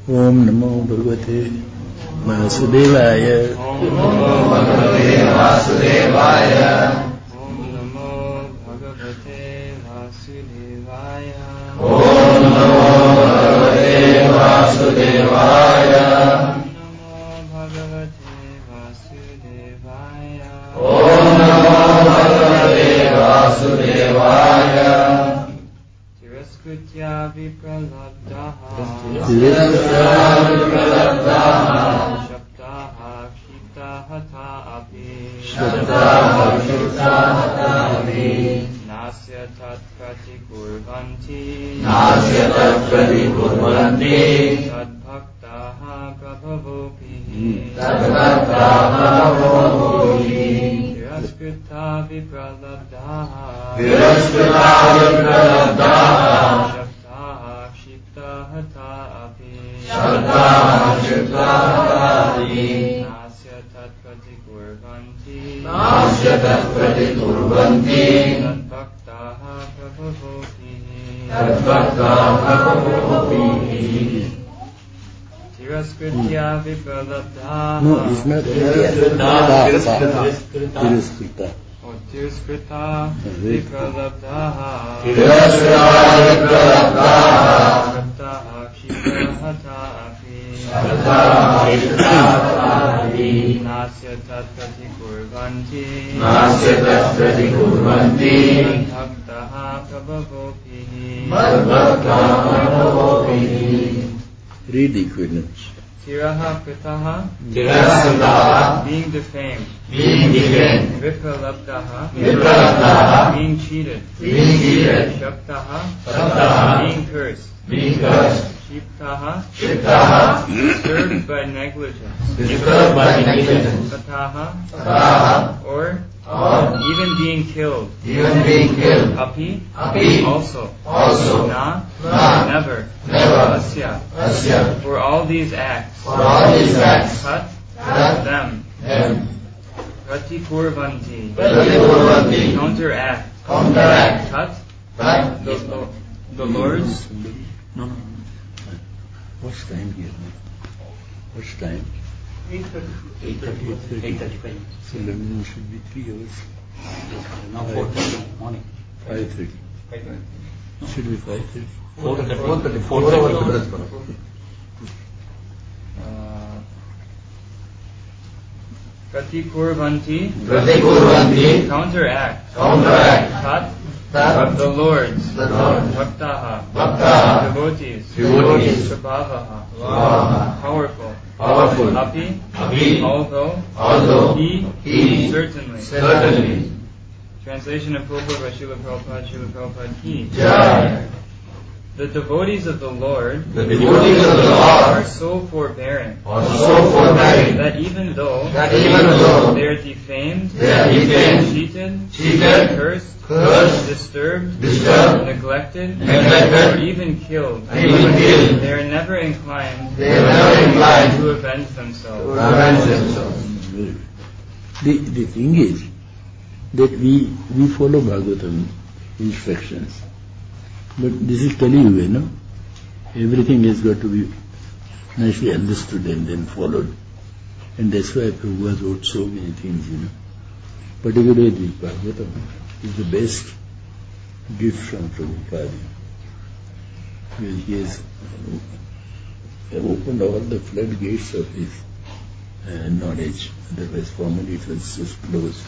ओम नमो भगवते वासुदेवाय। ओम नमो भगवते वासुदेवाय। ओम नमो भगवते वासुदेवाय। ओम नमो भगवते वासुदेवाय। ओम नमो भगवते वासुदेवाय। तिरस्कृत्या विप्रलब्धाः शब्दाः क्षिप्ताः थापि नास्य तत्प्रतिकुर्वन्ति तद्भक्ताः प्रभवोभिः तिरस्कृता विप्रलब्धाः शब्दाः क्षिप्ताः थापि नास्य तत्प्रतिकुर्वन्ति तद्भक्ताः प्रभवोभिः तिरस्कृत्या विप्रलब्धाः। No, it's not Tiraskruta. तिरस्कृता विप्रलब्धाः शब्दाः क्षिप्ताः थापि नास्य तत्प्रतिकुर्वन्ति तद्भक्ताः प्रभवोभिः। Read equivalence. Tiraha kritaha, being defamed. Vipralabdaha, being cheated. Shaptaha, being cursed. Shiptaha, disturbed by negligence. Kataha, or even being killed. Api, also. Na, never. Asya, for all these acts. Tat, them. Pratikurvanti, counteract. Tat, the Lord's. No. What's time here? What's time? 8:35. So London should be 3 hours. Now 4:30 morning. 5:30. Should be 5:30. 4:30. Pratikurvanti, counteract. Tat, the Lord's. Bhaktaha, devotees. Prabhavaha, powerful. Api, although. He, certainly. Translation and purport by Srila Prabhupada Ki. The devotees of the Lord are so forbearing that even though they are defamed, cheated, cursed, disturbed, neglected, or even killed, they are never inclined to avenge themselves. The thing is that we follow Bhagavatam instructions. But this is Kali Yuga, no? Everything has got to be nicely understood and then followed. And that's why Prabhupada wrote so many things, Particularly the Bhagavatam is the best gift from Prabhupada. Because he has opened all the floodgates of his knowledge. Otherwise, formerly it was just closed.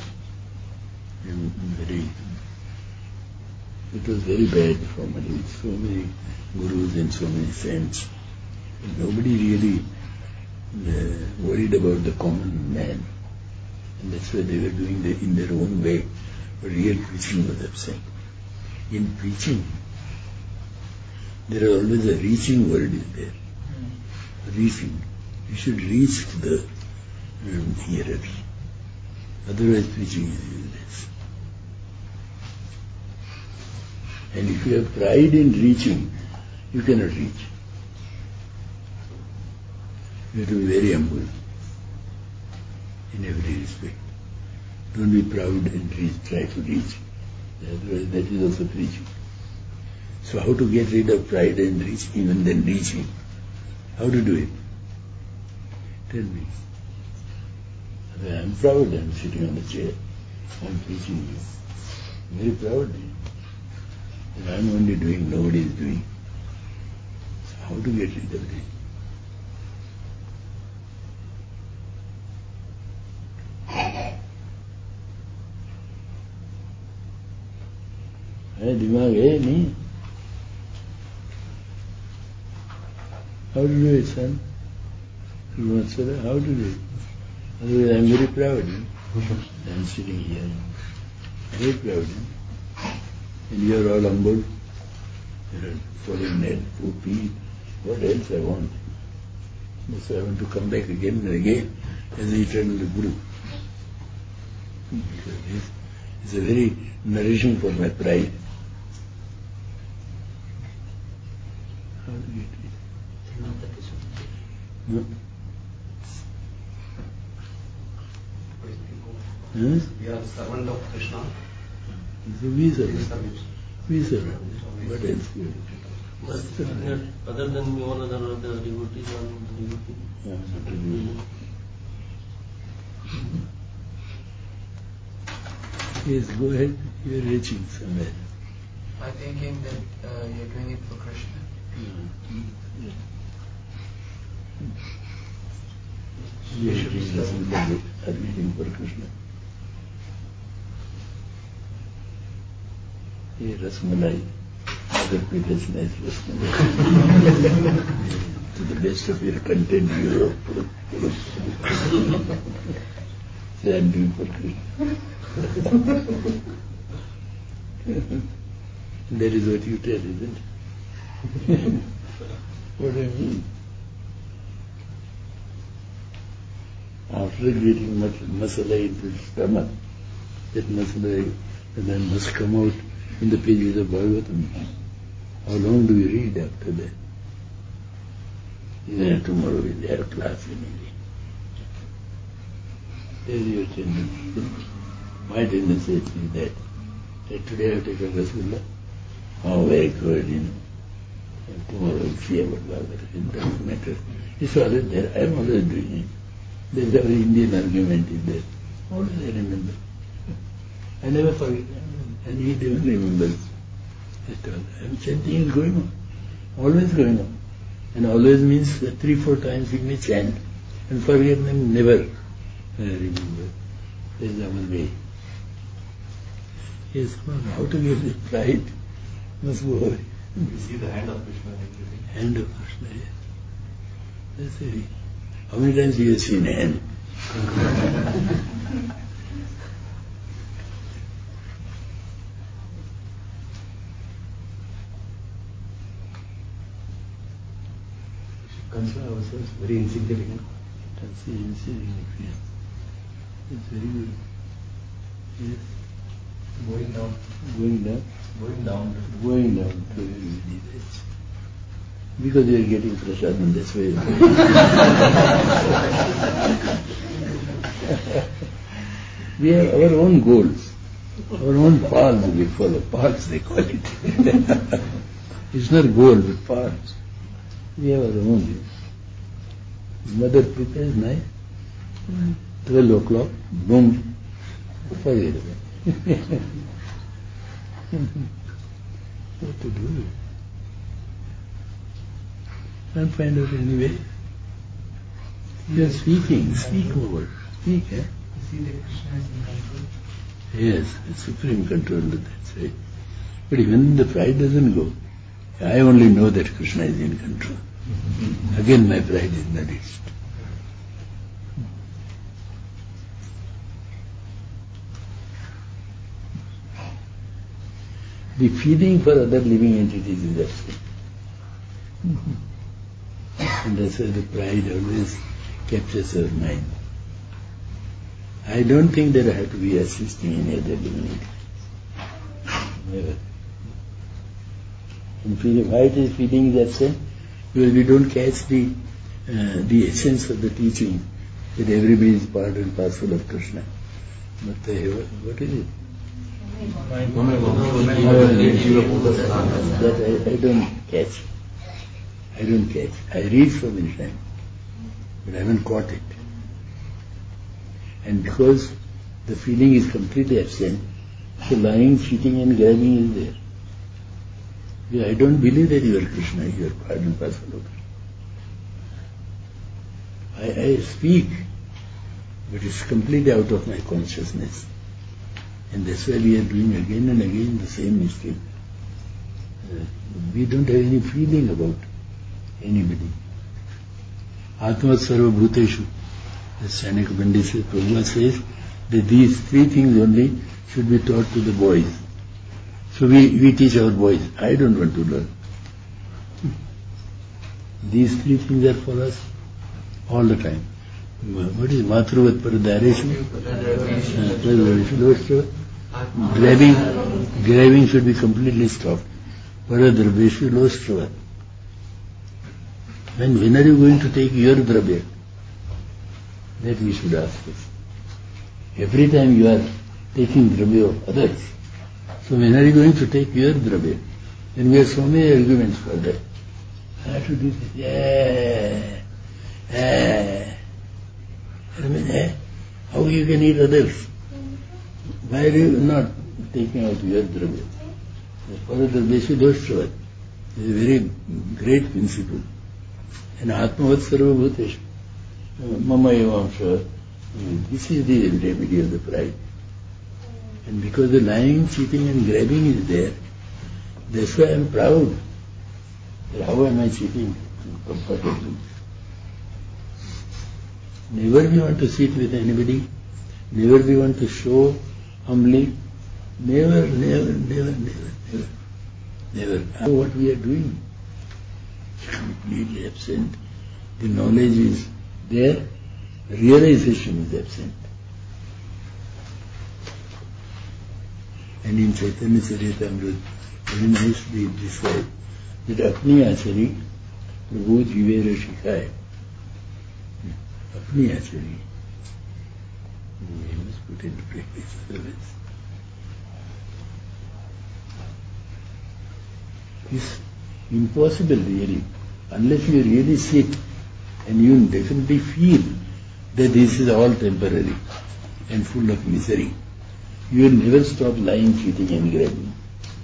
It was very bad formerly, so many gurus and so many saints. And nobody really worried about the common man. And that's why they were doing it in their own way. But real preaching was absent. In preaching, there is always a reaching word is there. Reaching. You should reach to the hearers. Otherwise preaching is useless. And if you have pride in reaching, you cannot reach. You have to be very humble in every respect. Don't be proud and try to reach. Otherwise that is also preaching. So how to get rid of pride and reach, even then reaching? How to do it? Tell me. I am proud. I am sitting on the chair. I am preaching you. Very proudly. And I am only doing, nobody is doing. So how to get rid of it? दिमाग है नहीं? How to do it, son? How to do it? Otherwise, I am very proud. I am sitting here. Very proud. And you are all humble. You are foreign, poopy. What else I want? So I want to come back again and again as the eternal Guru. Because this is a very nourishing for my pride. How to get it? No? Huh? We are the servant of Krishna. We serve. We serve. What else? Other than all other devotees are devotees. Yeah, not really. Yes, go ahead. You are reaching somewhere. I'm thinking that you're doing it for Krishna. Yeah. We are reading for Krishna. Hey, Rasmalai. Other people's nice Rasmalai. To the best of your content, you are. Say, I'm doing for Krishna. That is what you tell, isn't it? What do you mean? After getting much masala into the stomach, that masala then must come out in the pages of Bhagavatam. How long do we read after that? Tomorrow we'll have class in India. There is your tendency. My tendency is that today I have taken Rasgulla. Oh, very good, And tomorrow we'll see about Bhagavatam. It doesn't matter. It's always there. I am always doing it. There's our Indian argument is there. Always I remember. I never forget. And he never remembers at all. I'm chanting is going on. Always going on. And always means that 3-4 times we may chant and forget them, never remember. That is our way. Yes, how to get the pride must go away. We see the hand of Krishna and everything. Hand of Krishna, yes. That's it. How many times you have seen hand? Consider ourselves very insignificant. Insignificant. It's very good. Yes. Going down. Going down. Going down. Going down to everybody. Because you are getting prasadam, that's why. We have our own goals, our own paths we follow. Paths they call it. It's not goal, but paths. We have our own. Mother prepares nice. 12 o'clock, boom, forget it. What to do? I'll find out anyway. You are speaking, speak more. Speak, eh? You see that Krishna is in control. Yes, supreme control, that's right. But even the pride doesn't go. I only know that Krishna is in control. Again my pride is nourished. The feeling for other living entities is absent. And that's why the pride always captures our mind. I don't think that I have to be assisting any other living entity. Never. And feeling, why it is feeling is absent? Because we don't catch the essence of the teaching that everybody is part and parcel of Krishna. But what is it? That I don't catch. I don't catch. I read so many times, but I haven't caught it. And because the feeling is completely absent, so lying, cheating and grabbing is there. Yeah, I don't believe that you are Krishna, you are part and parcel of Krishna. I speak, but it's completely out of my consciousness. And that's why we are doing again and again the same mistake. We don't have any feeling about anybody. Atma Sarva Bhuteshu. The Sanaka Pandit says, Prabhupada says that these three things only should be taught to the boys. So we teach our boys. I don't want to learn. These three things are for us all the time. What is Matruvat Paradareshu? Grabbing should be completely stopped. Paradrabeshu Lostravat. When are you going to take your drabya? That we should ask us. Every time you are taking drabya of others, so when are you going to take your drabya? Then we have so many arguments for that. I have to do this. How you can eat others? Why are you not taking out your drabya? Paradrabeshu Doshtravat is a very great principle. And Atmavat Sarva Bhuteshu. Mama Evamsha. This is the remedy of the pride. And because the lying, cheating and grabbing is there, that's why I am proud. How am I cheating comfortably? Never we want to sit with anybody. Never we want to show humbly. Never. What we are doing is completely absent. The knowledge is there, realization is absent. And in Chaitanya Charitamrita, very nicely described that apni achari Prabhu jivera shikhay. Apni achari. We must put into practice otherwise. It's impossible really, unless you really sit and you definitely feel that this is all temporary and full of misery. You will never stop lying, cheating and grabbing.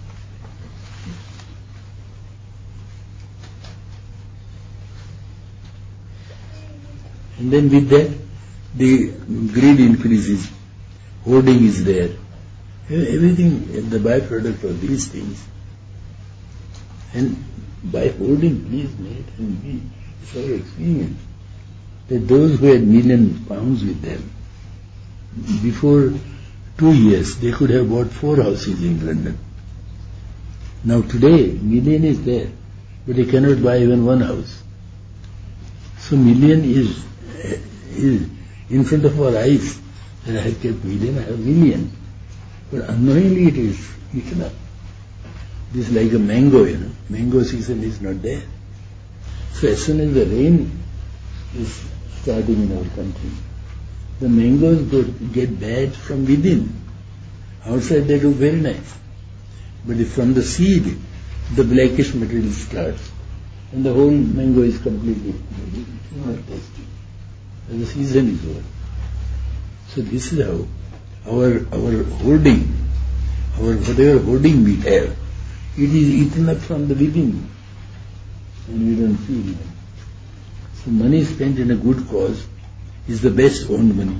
And then with that, the greed increases, hoarding is there. Everything, the byproduct of these things. And by hoarding, please make and be so experience that those who had £1,000,000 with them, before 2 years, they could have bought 4 houses in London. Now today, million is there, but they cannot buy even 1 house. So million is in front of our eyes. That I have kept million, I have million. But unknowingly it is eaten up. This is like a mango, Mango season is not there. So as soon as the rain is starting in our country, the mangoes get bad from within. Outside they look very nice. But from the seed, the blackish material starts. And the whole mango is completely not tasty. And the season is over. So this is how our hoarding, whatever hoarding we have, it is eaten up from the within. And we don't feel it. So money spent in a good cause is the best owned money.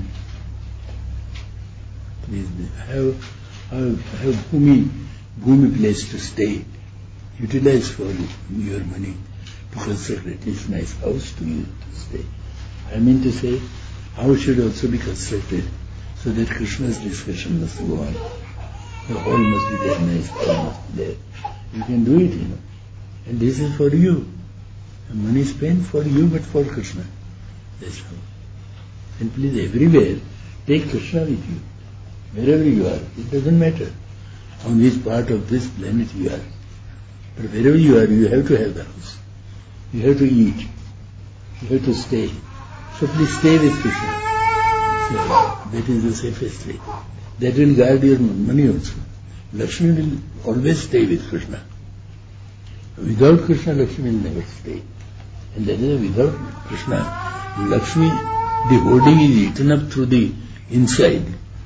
Please have bhumi place to stay. Utilize for your money to construct a nice house to you to stay. I mean to say, house should also be constructed so that Krishna's discussion must go on. The hall must be there, nice hall must be there. You can do it, And this is for you. The money spent for you but for Krishna. That's how. And please everywhere, take Krishna with you. Wherever you are, it doesn't matter on which part of this planet you are. But wherever you are, you have to have the house. You have to eat. You have to stay. So please stay with Krishna. So that is the safest way. That will guard your money also. Lakshmi will always stay with Krishna. Without Krishna, Lakshmi will never stay. And that is without Krishna, Lakshmi, the hoarding is eaten up through the inside.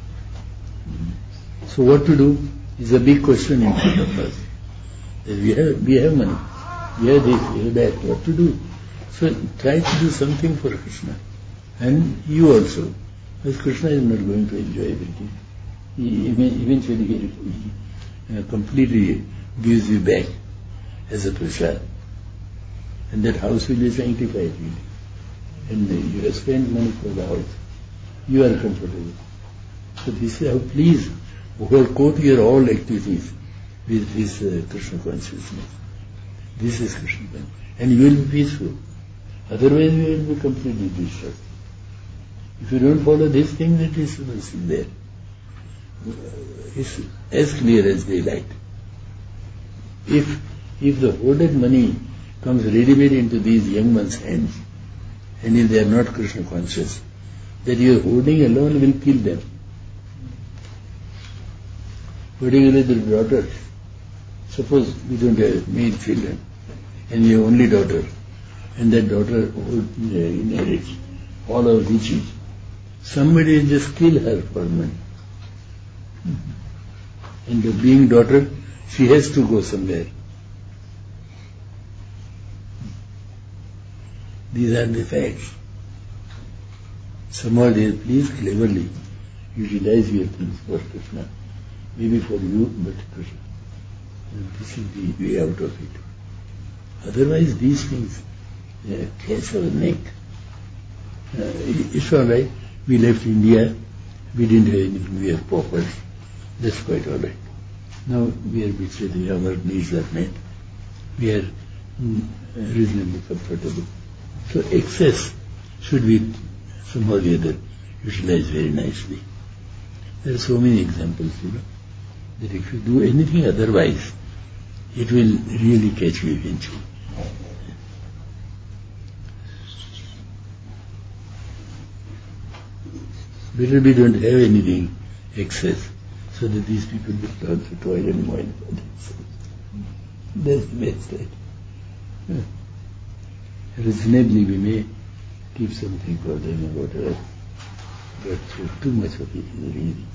So what to do is a big question in front of us. That we have money, we have this, we have that, what to do? So try to do something for Krishna. And you also. Because Krishna is not going to enjoy everything. Eventually he completely gives you back as a prasad. And that house will be sanctified really. And you have spent money for the house. You are comfortable. So this is how please overcoat your all activities with this Krishna consciousness. This is Krishna consciousness. And you will be peaceful. Otherwise you will be completely distressed. If you don't follow this thing, that is there. It's as clear as daylight. If the hoarded money comes ready-made into these young ones' hands, and if they are not Krishna conscious, that your hoarding alone will kill them. Particularly the daughters. Suppose we don't have male children, and your only daughter, and that daughter inherits all our riches. Somebody will just kill her for money. And being daughter, she has to go somewhere. These are the facts. Somehow they please cleverly utilize your things for Krishna. Maybe for you, but Krishna. And this is the way out of it. Otherwise these things catch our neck. It's all right. We left India. We didn't have anything. We are paupers. That's quite all right. Now we are basically, our needs are met. We are reasonably comfortable. So excess should be somehow or the other utilized very nicely. There are so many examples, that if you do anything otherwise, it will really catch you eventually. Better we don't have anything excess, so that these people will also toil and moil for themselves. That's the best, right? Reasonably we may keep something for them or whatever, but too much of it is really.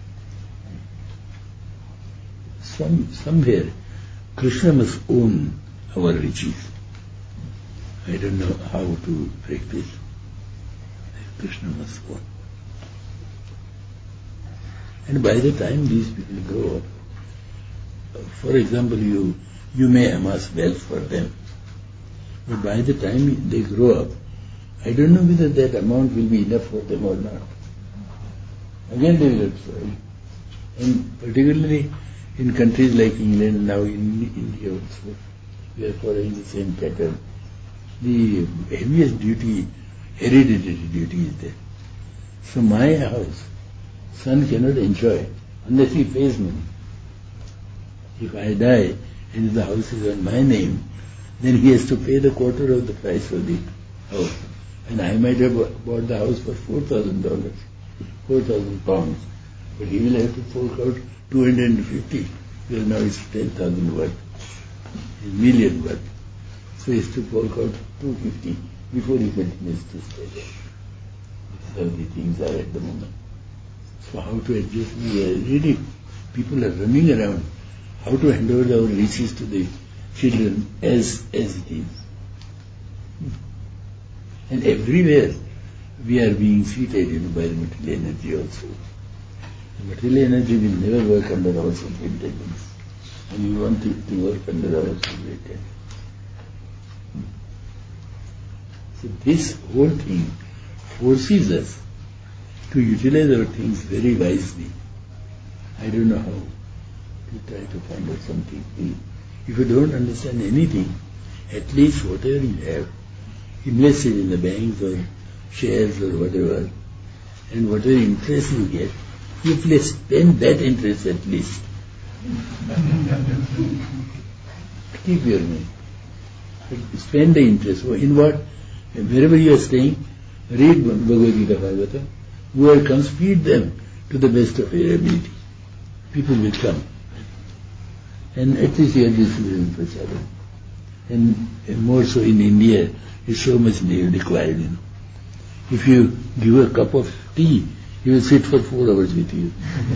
Somewhere Krishna must own our riches. I don't know how to practice. Krishna must own. And by the time these people grow up, for example, you may amass wealth for them, but by the time they grow up, I don't know whether that amount will be enough for them or not. Again they will try. And particularly in countries like England, now in India also, we are following the same pattern. The heaviest duty, hereditary duty is there. So my house, son cannot enjoy unless he pays money. If I die and the house is on my name, then he has to pay the quarter of the price of the house. And I might have bought the house for $4,000, 4,000 pounds, but he will have to fork out 250, because now it's 10,000 worth, a million worth. So he has to fork out 250 before he continues to stay there. This is how the things are at the moment. So how to adjust? Really, people are running around how to hand over our riches to the children as it is. And everywhere we are being seated by the material energy also. The material energy will never work under our superintendence. And we want it to work under our superintendence. So this whole thing forces us to utilize our things very wisely. I don't know how to try to find out something. If you don't understand anything, at least whatever you have, invest it in the banks or shares or whatever, and whatever interest you get, if you spend that interest at least. Keep your money. Spend the interest. In what? Wherever you are staying, read Bhagavad Gita, Bhagavatam. Whoever comes, feed them to the best of your ability. People will come. And at least you have this in Prasadam. And more so in India, is so much required. If you give a cup of tea, he will sit for 4 hours with you.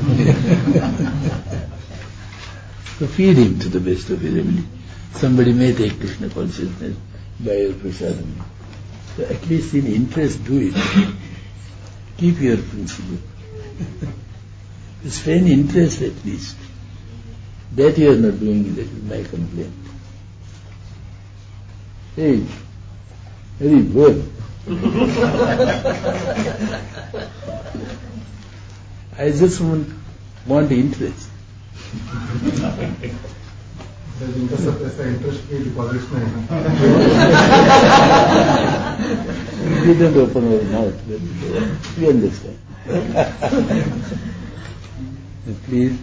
So feed him to the best of his ability. Somebody may take Krishna consciousness by your prasadam. So at least in interest, do it. Keep your principle. Spend interest at least. That you are not doing, that is my complaint. Hey, very good. I just want interest. Interest की deposit में We didn't open our mouth, but we understand. Please,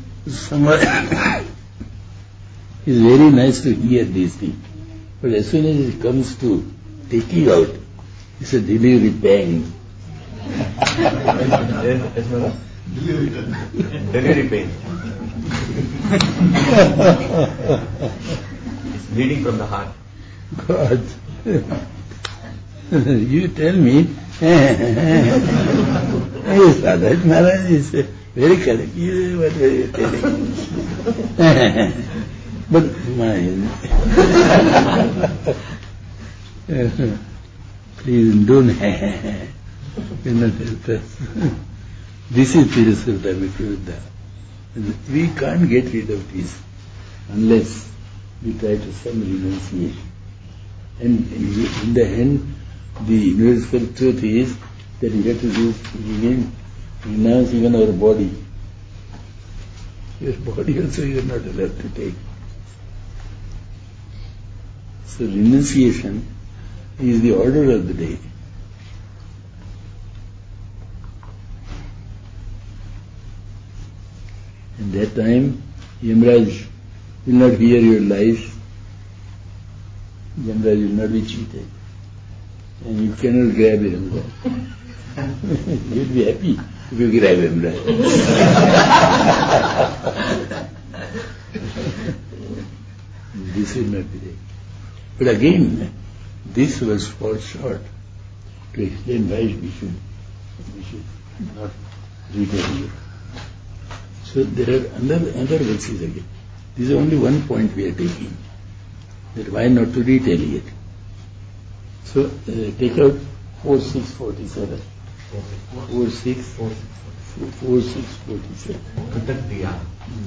it's very nice to hear these things, but as soon as it comes to taking out, it's a delivery pang. Delivery pain. It's bleeding from the heart. God, you tell me. Yes, Father Maharaj is very correct. What are you telling? But mine. Please don't. Do not help us. This is Tirasarda Vipravidha. We can't get rid of this unless we try to some renunciation. And in the end, the universal truth is that we have to renounce even our body. Your body also you are not allowed to take. So renunciation is the order of the day. At that time, Yamraj will not hear your lies. Yamraj will not be cheated. And you cannot grab Yamraj. You will be happy if you grab Yamraj. This will not be there. But again, this was fall short to explain why we should not retaliate. So there are other verses again. This is only one point we are taking. That why not to retaliate. So take out 4647. 4647. Protect the arm.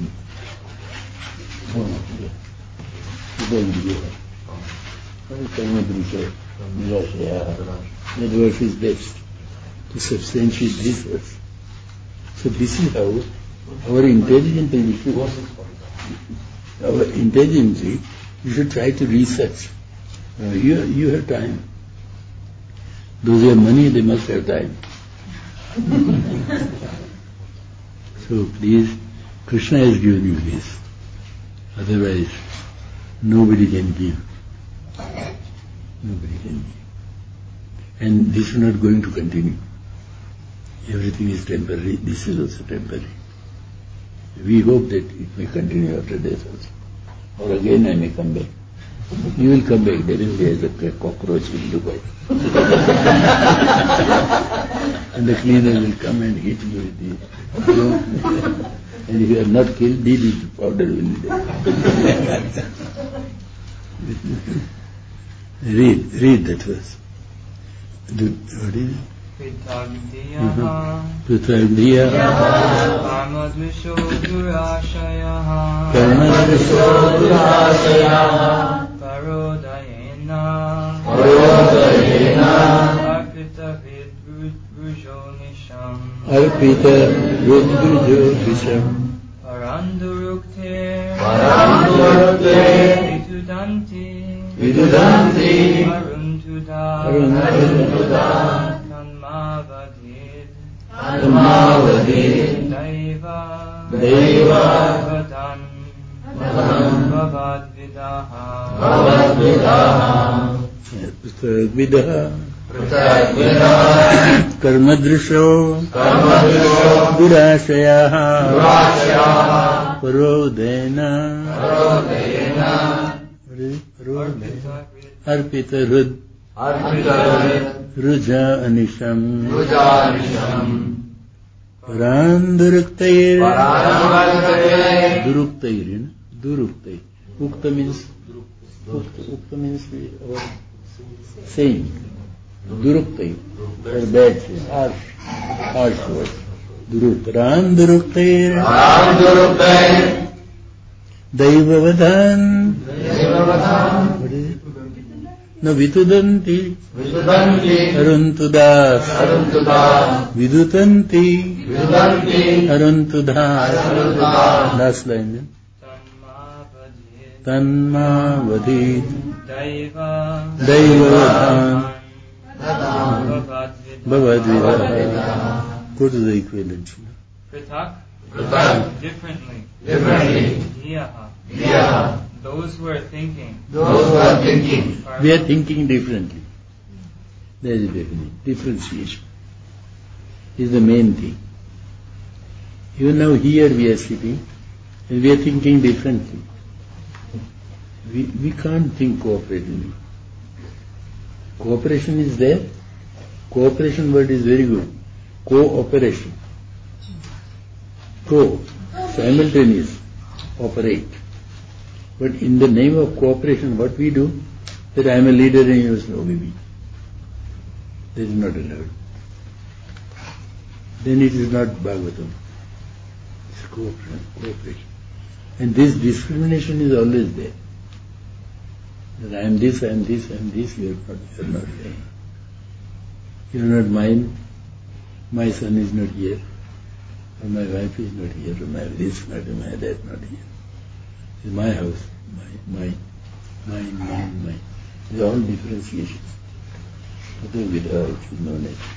That verse is best to substantiate this verse. So this is how our intelligence you should try to research. You have time. Those who have money, they must have time. So please, Krishna has given you this. Otherwise, nobody can give. Nobody can give. And this is not going to continue. Everything is temporary. This is also temporary. We hope that it may continue after death also. Or again I may come back. You will come back definitely as a cockroach in Dubai. And the cleaner will come and hit you with the... And if you are not killed, the powder will be there. Read that verse. What is it? Pritagdiyaha Karmadvisho durashayaha Parodayena Arpita vidrujo nisham Parandurukte Vidudanti Aruntuda Tanmavadid Daiva Vatan Bhavadvidaha Karmadrisho Durashayaha Parodena is Arpita Arpita Rud Arpita Ruja Anisham Rujanisham Paranduruktair Paranduruktair Duruktair Duruktair Ukta means saying Duruktair or bad saying, harsh word. Duruktair Paranduruktair Daivavadan Devavatam what is it? No, Vitudanti Vidudanti Aruntudas Aruntudas Vidutanti Vidudanti Aruntudas Aruntudas Last line. Tanma Vajit Tanma Vadhit Daiva Daivavadan Bhavad Bhavadvidaha. Go to the equivalent. Pritak Pritak differently Differently Diyaha Diyaha those who are thinking Those who are thinking We are thinking differently. There is a definition. Differentiation is the main thing. Even now here we are sitting and we are thinking differently. We can't think cooperatively. Cooperation is there. Cooperation word is very good. Cooperation. Co, simultaneous, operate. But in the name of cooperation, what we do, that I am a leader and you must obey me. That is not allowed. Then it is not Bhagavatam. It's cooperation. And this discrimination is always there. That I am this, I am this, I am this, you are not there. You are not mine, my son is not here, or my wife is not here, or my this not, or my that not here. It's my house, mine. These are all differentiations. Other Vida, it is known as.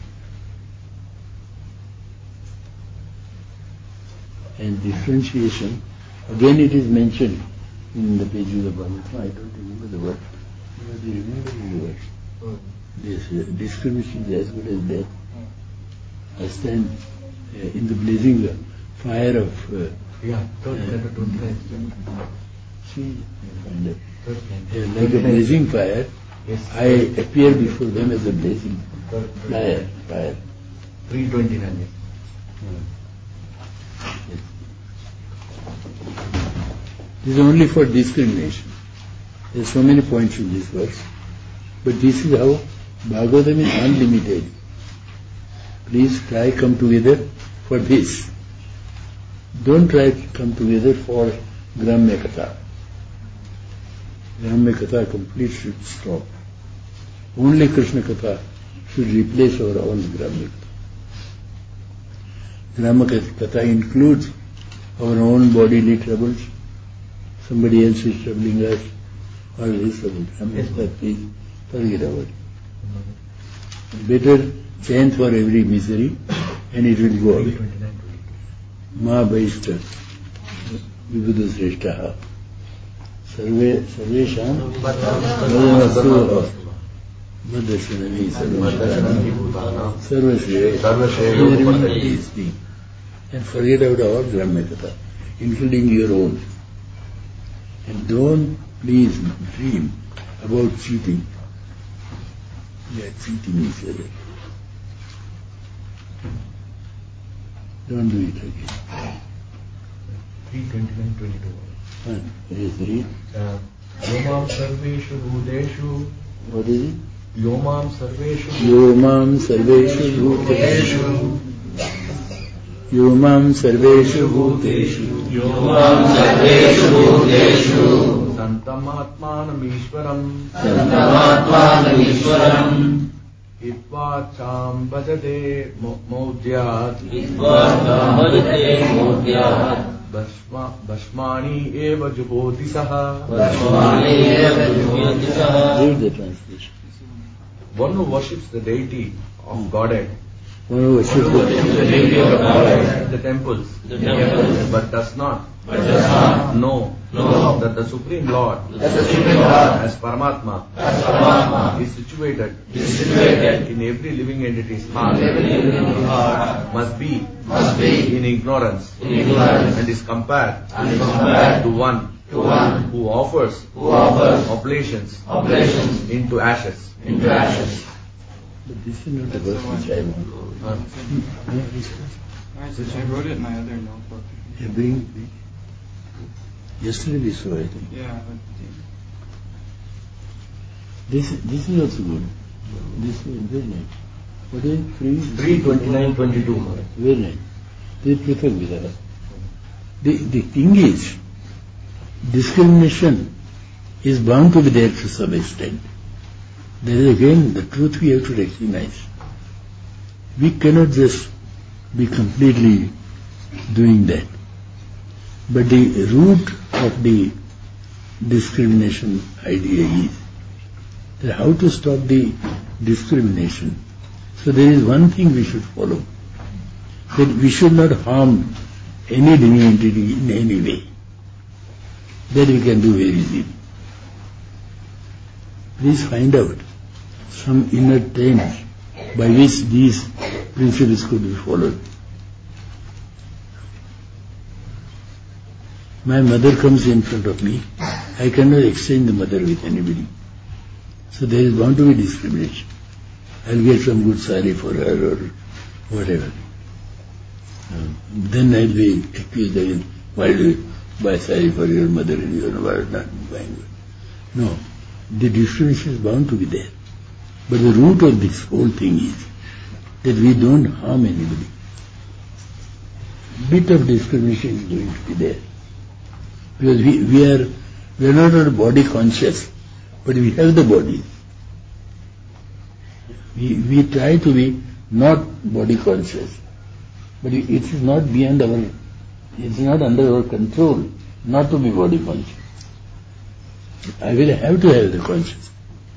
And differentiation, again it is mentioned in the pages of Bhagavatam. I don't remember the word. But you remember the word. This discrimination is as good as death. I stand in the blazing fire of see, find it. Like a blazing fire, I appear before them as a blazing fire. 329. This is only for discrimination. There are so many points in this verse. But this is how Bhagavatam is unlimited. Please try come together for this. Don't try to come together for Gramya Katha. Gramya Katha complete should stop. Only Krishna Katha should replace our own Gramya Katha. Gramya Katha includes our own bodily troubles. Somebody else is troubling us. All this trouble. Gramya Katha, please forget about it. Better chant for every misery and it will go away. Ma Baishta Vibhudu Sreshtaha Sarvesham Madhamasu Madhasanami Sarvashreya these things and forget about all Gramya Katha, including your own. And don't please dream about cheating. We are cheating each other. Don't do it again. 329:22. Yes, read. Yomam sarveshu bhuteshu. What is it? Yomam sarveshu. Yomam sarveshu bhuteshu. Yomam sarveshu bhuteshu. Yomam sarveshu bhuteshu Santamatmanam Ishwaram. Santamatmanam Ishwaram Itvacham bhajate maudyat. Itvacham bhajate maudyat Bhashmani eva jubhotisaha. Bhashmani eva jubhotisaha. Read the translation. One who worships the deity of Godhead, One who worships the deity of Godhead, the temples, but does not know that the Supreme Lord, as Paramatma, is situated in every living entity's heart, must be in ignorance, and is compared to one to one who offers who offers oblations oblations into ashes. into ashes. But this is not the verse which I want. I wrote it in my other notebook. Yeah, bring. Yesterday we saw, I think. Yeah. This is also good. This is very nice. What is it? 3:29:22. Very nice. This is Prithak Vidara. The thing is, discrimination is bound to be there to some extent. There is again the truth we have to recognize. We cannot just be completely doing that. But the root of the discrimination idea is that how to stop the discrimination. So there is one thing we should follow, that we should not harm any living entity in any way. That we can do very easily. Please find out some inner trends by which these principles could be followed. My mother comes in front of me, I cannot exchange the mother with anybody. So there is bound to be discrimination. I'll get some good sari for her or whatever. Then I'll be accused of, why do you buy sari for your mother and you are not buying it? No, the discrimination is bound to be there. But the root of this whole thing is that we don't harm anybody. Bit of discrimination is going to be there. Because we are not only body conscious, but we have the body. We try to be not body conscious, but it is not beyond it's not under our control not to be body conscious. I will have to have the conscious.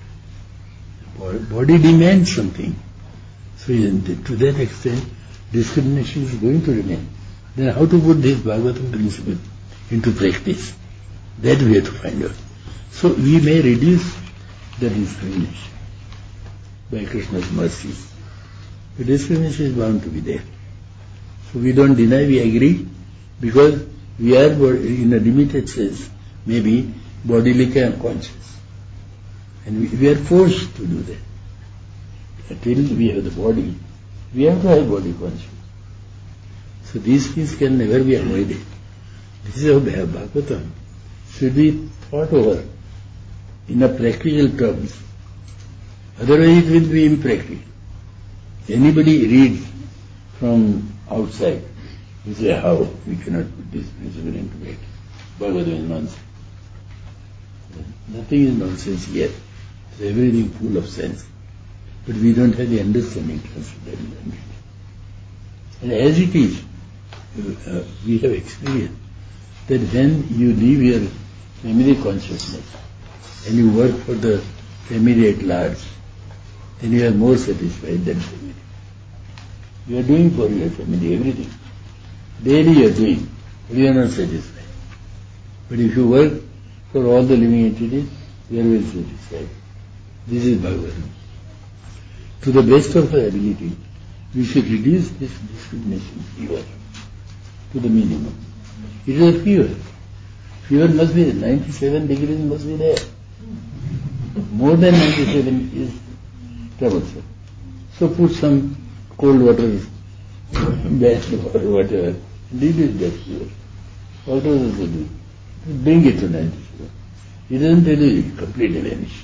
Body demands something. So to that extent, discrimination is going to remain. Then how to put this Bhagavatam principle into practice? That we have to find out. So we may reduce the discrimination by Krishna's mercy. The discrimination is bound to be there. So we don't deny, we agree, because we are in a limited sense, maybe bodily conscious. And we are forced to do that. Until we have the body, we have to have body conscious. So these things can never be avoided. This is how Bhagavatam should be thought over in a practical terms. Otherwise it will be impractical. Anybody reads from outside, you say, how? We cannot put this principle into practice. Bhagavatam is nonsense. Nothing is nonsense yet. It's everything full of sense. But we don't have the understanding to consider it. And as it is, we have experienced that when you leave your family consciousness and you work for the family at large, then you are more satisfied than family. You are doing for your family everything. Daily you are doing, but you are not satisfied. But if you work for all the living entities, you are well satisfied. This is Bhagavatam. To the best of our ability, we should reduce this discrimination fever to the minimum. It is a fever. Fever must be 97 degrees must be there. More than 97 is troublesome. So put some cold water, bath or whatever, reduce that fever. What does also do? Bring it to 97. It doesn't tell you it completely vanished.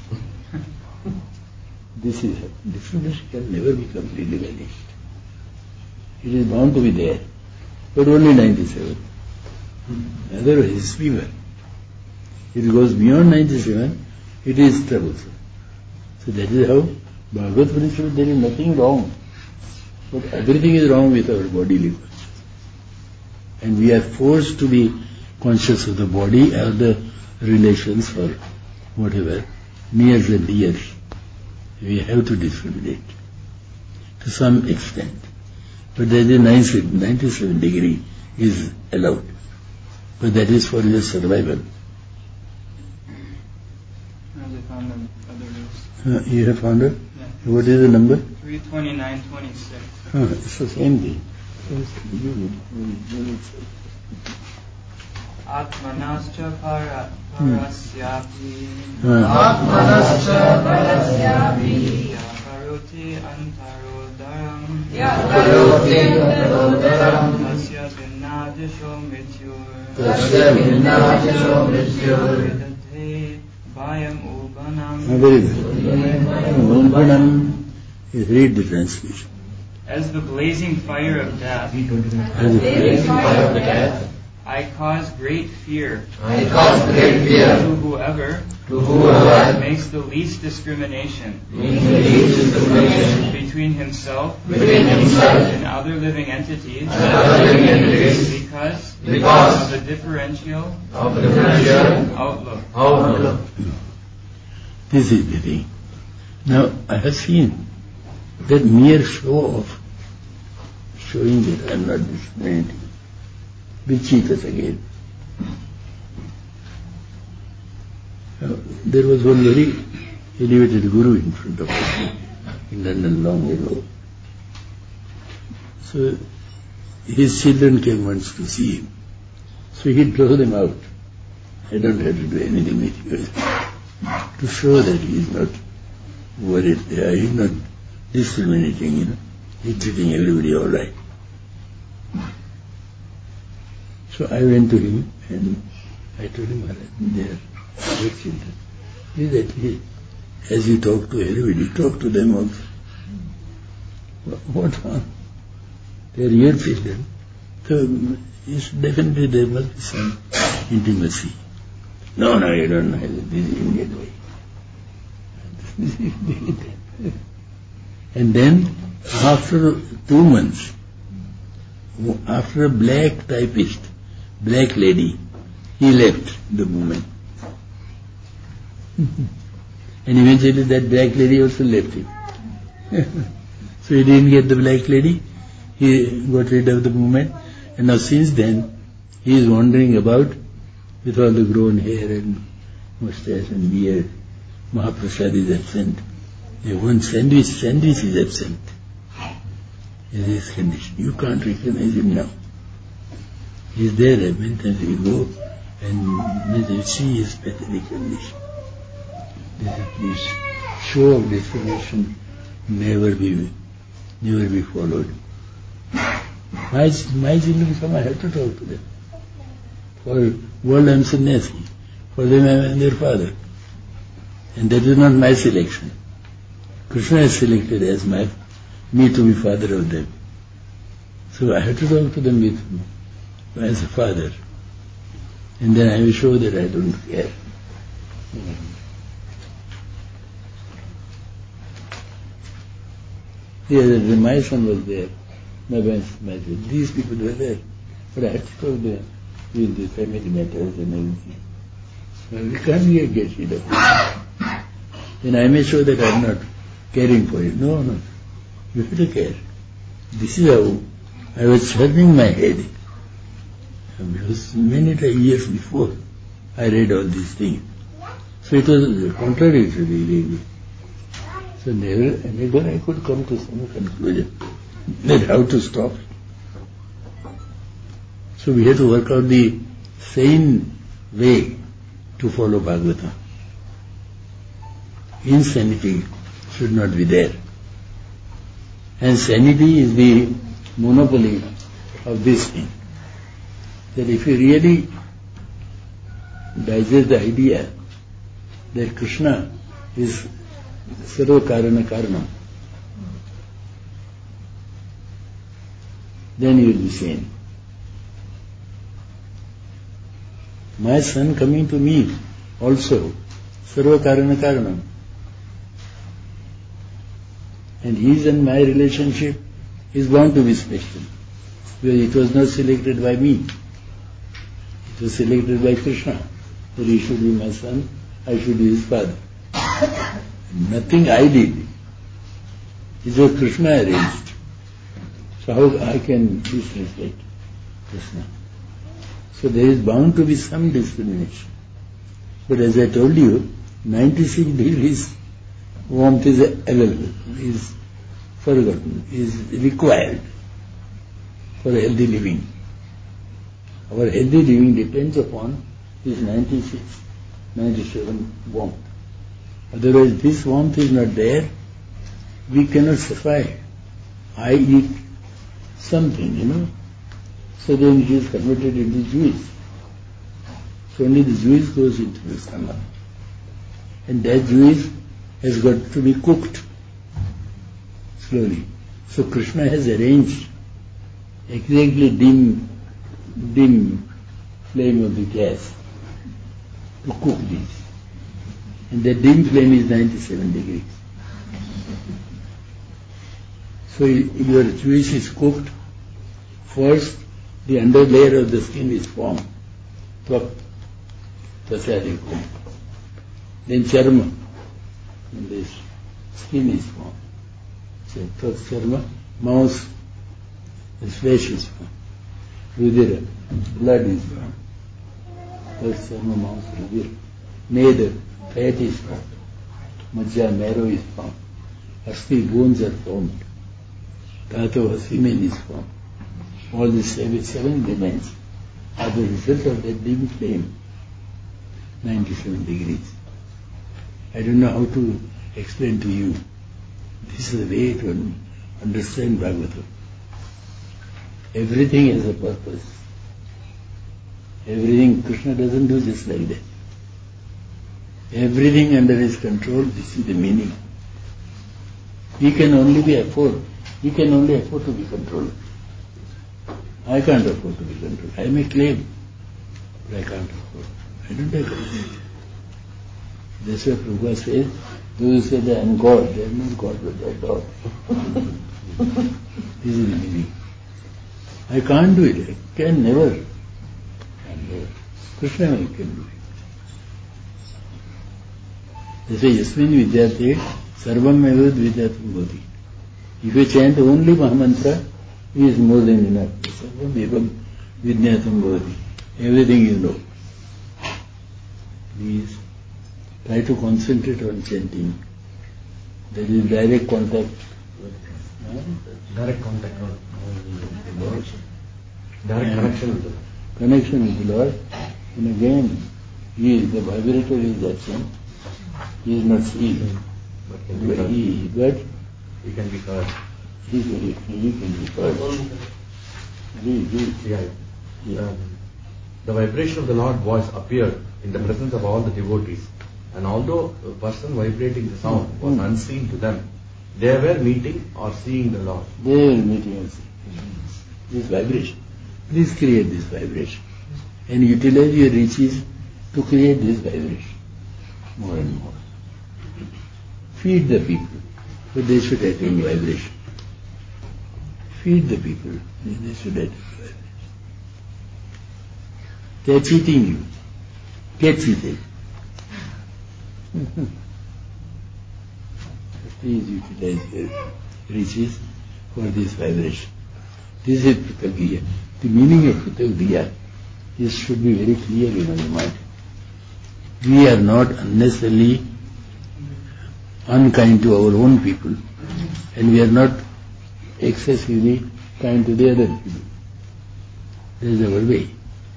This is discrimination can never be completely vanished. It is bound to be there, but only 97. Otherwise, it's fever. If it goes beyond 97, it is troublesome. So that is how Bhagavad principle, there is nothing wrong, but everything is wrong with our bodily consciousness. And we are forced to be conscious of the body or the relations or whatever, nears and dears. We have to discriminate to some extent. But there is a 97 degree is allowed. But that is for your survival. I found the other verse. You have found it? Yeah. What is the number? 329:26. It's the same thing. Atmanascha parasyapi Atmanascha parasyapi Yakaroti antarodaram Yakaroti antarodaram Tasya vinnadisho mityur Tasya vinnadisho mityur Vedate Vayam Ubanam Very good. Upanam is read the translation. As the blazing fire of death, As Fire of the death I cause great fear I cause great to fear whoever to whoever makes the least discrimination makes the least discrimination between himself between himself and other living entities and other living entities because because of a differential of the differential outlook. outlook. This is the thing. Now, I have seen that mere show of showing that I am not discriminating will cheat us again. There was one very elevated guru in front of us in London long ago. So his children came once to see him. So he drove them out. I don't have to do anything with you. To show that he is not worried, he is not discriminating, he is treating everybody all right. So I went to him and I told him, they are your children. He said, as you talk to everybody, talk to them also. What harm? They are your children. So definitely there must be some intimacy. No, you don't know. This is Indian way. And then, after 2 months, after a black typist, black lady, he left the movement. And eventually that black lady also left him. So he didn't get the black lady, he got rid of the movement, and now since then, he is wandering about with all the grown hair and mustache and beard. Mahaprasad is absent. One sandwich is absent. In this condition, you can't recognize him now. He is there, many times you go and you see his pathetic condition. This show of discrimination never be followed. My children come, I have to talk to them. For world I am sannyasi. For them I am their father. And that is not my selection. Krishna has selected as me to be father of them. So I have to talk to them as a father. And then I will show that I don't care. My son was there. My son, these people were there. But I had to talk to them with the family matters and everything. We can't get rid of it. Then I may show that I am not caring for it. No. You have to care. This is how I was turning my head. Because many years before I read all these things. So it was contradictory really. So never I could come to some conclusion that how to stop it. So we had to work out the sane way to follow Bhagavatam. Insanity should not be there. And sanity is the monopoly of this thing. That if you really digest the idea that Krishna is Sarva Karana Karanam, then you will be sane. My son coming to me also, Sarva Karana Karanam. And his and my relationship is bound to be special. Because it was not selected by me. It was selected by Krishna. That he should be my son, I should be his father. Nothing I did. It was Krishna arranged. So how I can disrespect Krishna? So there is bound to be some discrimination. But as I told you, 96 degrees warmth is available, is forgotten, is required for healthy living. Our healthy living depends upon this 96, 97 warmth. Otherwise this warmth is not there, we cannot survive. I eat something, so then it is converted into juice. So only the juice goes into the stomach. And that juice has got to be cooked slowly. So Krishna has arranged exactly dim flame of the gas to cook this. And the dim flame is 97 degrees. So your juice is cooked. First, the under layer of the skin is formed. Then charma, and this skin is formed. So charma, mouse, the flesh is formed. Rudira, blood is formed. Charma, mouse, rudira. Meda, fat is formed. Majja, marrow is formed. Asti, bones are formed. Tato, semen is formed. All these seven elements are the result of that dim flame, 97 degrees. I don't know how to explain to you. This is the way to understand Bhagavatam. Everything has a purpose. Everything, Krishna doesn't do just like that. Everything under his control, this is the meaning. He can only afford to be controlled. I can't afford to be controlled. I may claim, but I can't afford. I don't have anything. That's why Prabhupada says, those who say that I am God, they are not God, but they are God. This is the meaning. I can't do it. I can never. Krishna can do it. They say, Yasmin Vidyate, Sarvam Evad Vidyatam Bodhi. If you chant only Mahamantra, it is more than enough. Sarvam Evad Vidyatam Bodhi. Everything you know. Please try to concentrate on chanting. There is direct contact. Direct contact with the Lord. Direct connection with the Lord. Connection with the Lord. And again, the vibrator is absent. He is not seen. But he can be heard. He can be heard. The vibration of the Lord voice appeared in the presence of all the devotees. And although the person vibrating the sound was unseen to them, they were meeting or seeing the Lord. They were meeting or seeing. This vibration. Please create this vibration. And utilize your riches to create this vibration. More and more. Feed the people, so they should attain vibration. Feed the people, they should attain vibration. They are cheating you. Get cheated. Please utilize your riches for this vibration. This is Pritagriya. The meaning of Pritagriya should be very clear in our mind. We are not unnecessarily unkind to our own people, and we are not excessively kind to the other people. That is our way.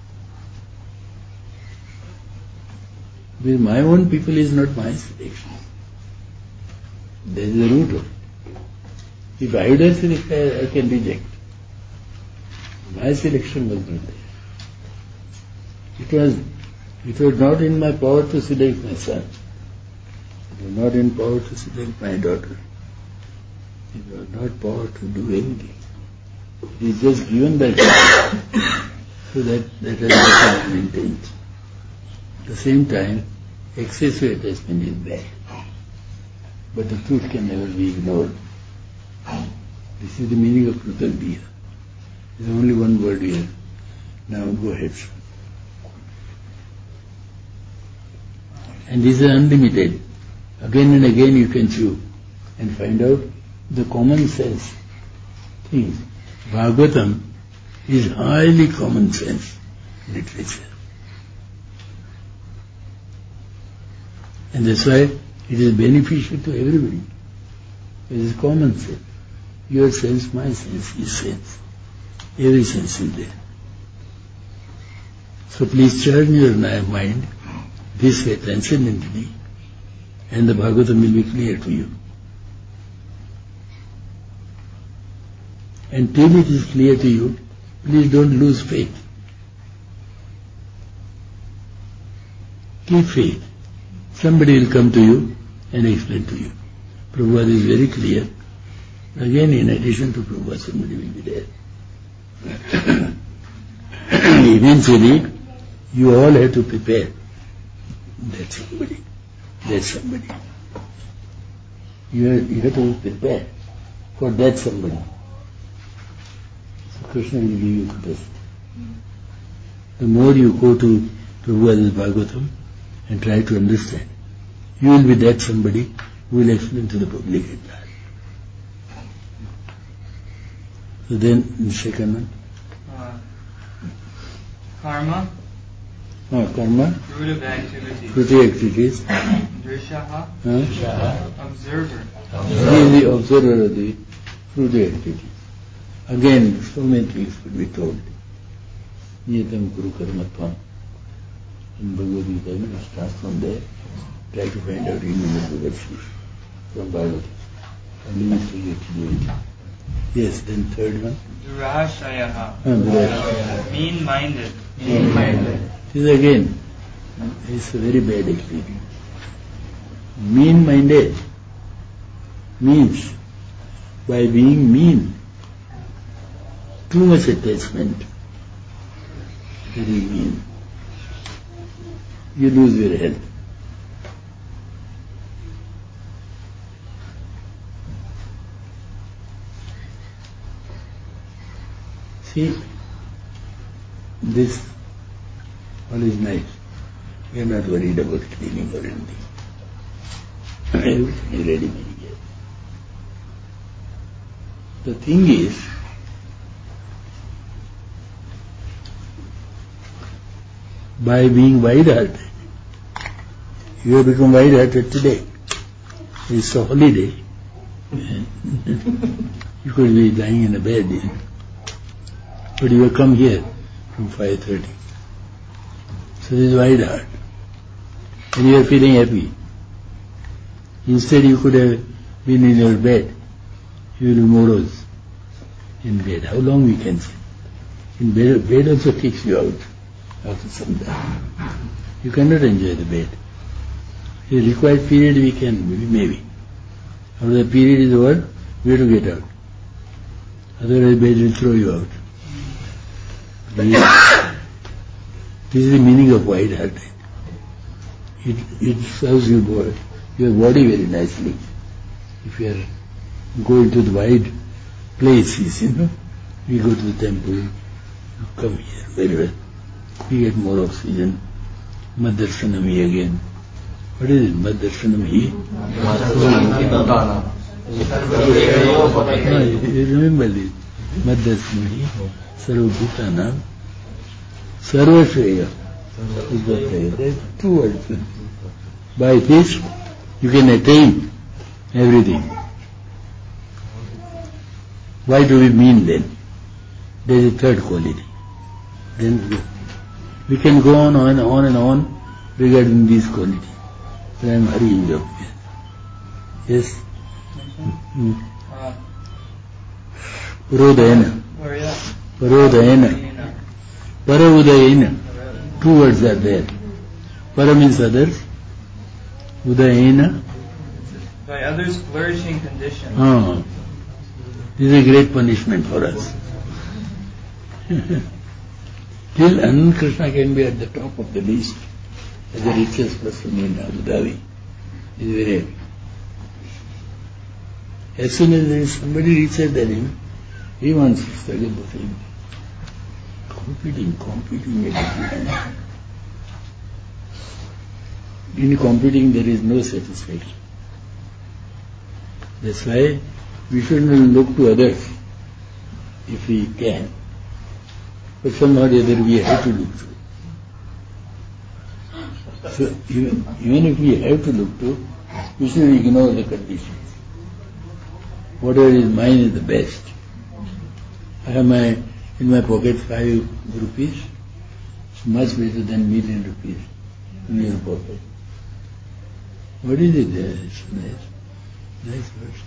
Because my own people is not my selection. That is the root of it. If I would have selected, I can reject. My selection was not there. It was not in my power to select my son. It was not in power to select my daughter. It was not power to do anything. It is just given by God. So that has nothing to intent. At the same time, excessive attachment is bad. But the truth can never be ignored. This is the meaning of Pritagriya. There is only one word here. Now go ahead. And this is unlimited. Again and again you can chew and find out the common sense things. Bhagavatam is highly common sense literature. And that's why it is beneficial to everybody. It is common sense. Your sense, my sense, his sense. Every sense is there. So please turn your mind this way transcendently, and the Bhagavatam will be clear to you. And till it is clear to you, please don't lose faith. Keep faith. Somebody will come to you and explain to you. Prabhupada is very clear. Again, in addition to Prabhupada, somebody will be there. Eventually, you all have to prepare. That's somebody. That's somebody. You have to prepare for that somebody. So Krishna will give you capacity. The more you go to Prabhupada's Bhagavatam and try to understand, you will be that somebody who will explain to the public at last. So then, the second one. Karma, Karma, fruit of activities. fruit of activities. Drishaha, observer. He is the observer of the fruit of activities. Again, so many things could be told. Niyatam Kuru Karmatvam. In Bhagavad Gita, we start from there, try to find out innumerable verses from Bhagavad. And we will see it to do it. Yes, then third one. Durashayaha, mean-minded. This again is a very bad experience. Mean-minded means by being mean, too much attachment, very mean, you lose your health. See, this all is nice. We are not worried about cleaning or anything. Everything is ready made here. The thing is, by being wide-hearted, you have become wide-hearted today. It's a holiday. You could be lying in a bed, but you have come here from 5:30. So this is wide heart. And you are feeling happy. Instead you could have been in your bed. You will be morose in bed. How long we can sit? In bed also kicks you out after some time. You cannot enjoy the bed. The required period we can, maybe. After the period is over, we have to get out. Otherwise bed will throw you out. This is the meaning of wide-hearted. It serves your body very nicely. If you are going to the wide places, we go to the temple, you come here very well. We get more oxygen. Maddarshanam again. What is it? Maddarshanam You remember this? Maddarshanam Sarvabhutanam Sarvashreya. There are two words. By this, you can attain everything. Why do we mean then? There is a third quality. Then we can go on and on regarding these qualities. But I am hurrying you up here. Yes? Purodayana. Purodayana. Paraudayana. Two words are there. Para means others. Udayana. By others' flourishing condition. This is a great punishment for us. Till Anand Krishna can be at the top of the list as the richest person in Abu Dhabi. He is very happy. As soon as there is somebody richer than him, he wants to struggle with him. Competing. In competing there is no satisfaction. That's why we should not look to others if we can. But somehow or the other we have to look to. So even if we have to look to, we should ignore the conditions. Whatever is mine is the best. I have in my pocket 5 rupees. It's much better than million rupees in your pocket. What is it there? It's nice. Nice words.